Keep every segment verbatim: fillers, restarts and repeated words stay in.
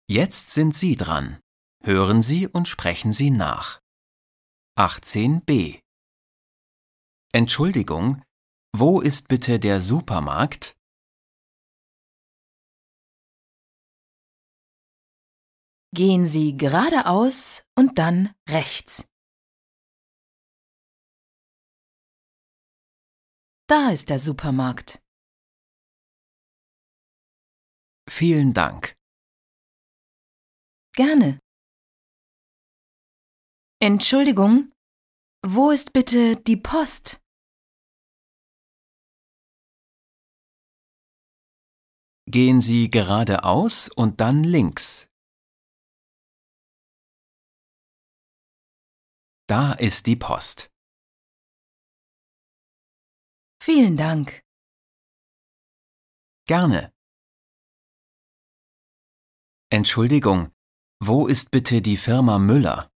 Jetzt sind Sie dran. Hören Sie und sprechen Sie nach. achtzehn b. Entschuldigung, wo ist bitte der Supermarkt? Gehen Sie geradeaus und dann rechts. Da ist der Supermarkt. Vielen Dank. Gerne. Entschuldigung, wo ist bitte die Post? Gehen Sie geradeaus und dann links. Da ist die Post. Vielen Dank. Gerne. Entschuldigung, wo ist bitte die Firma Müller?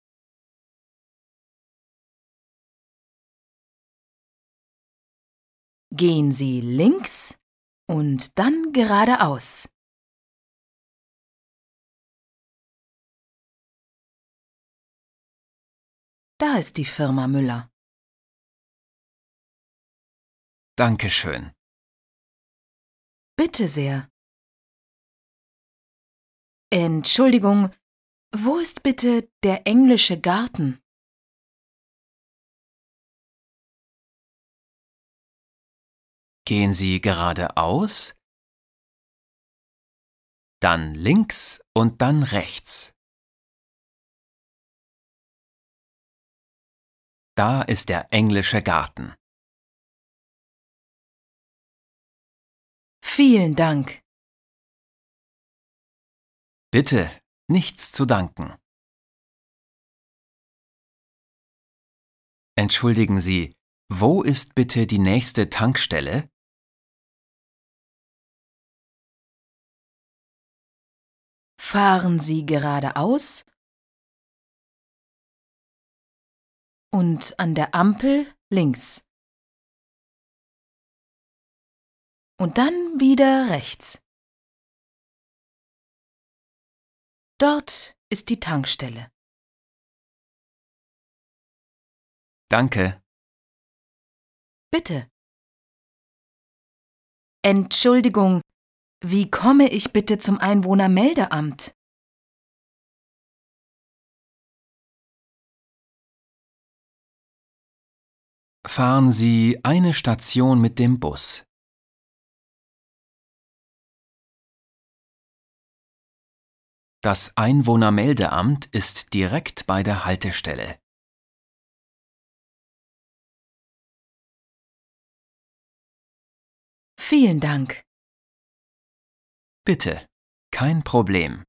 Gehen Sie links und dann geradeaus. Da ist die Firma Müller. Dankeschön. Bitte sehr. Entschuldigung, wo ist bitte der englische Garten? Gehen Sie geradeaus, dann links und dann rechts. Da ist der englische Garten. Vielen Dank. Bitte, nichts zu danken. Entschuldigen Sie, wo ist bitte die nächste Tankstelle? Fahren Sie geradeaus und an der Ampel links. Und dann wieder rechts. Dort ist die Tankstelle. Danke. Bitte. Entschuldigung, wie komme ich bitte zum Einwohnermeldeamt? Fahren Sie eine Station mit dem Bus. Das Einwohnermeldeamt ist direkt bei der Haltestelle. Vielen Dank. Bitte, kein Problem.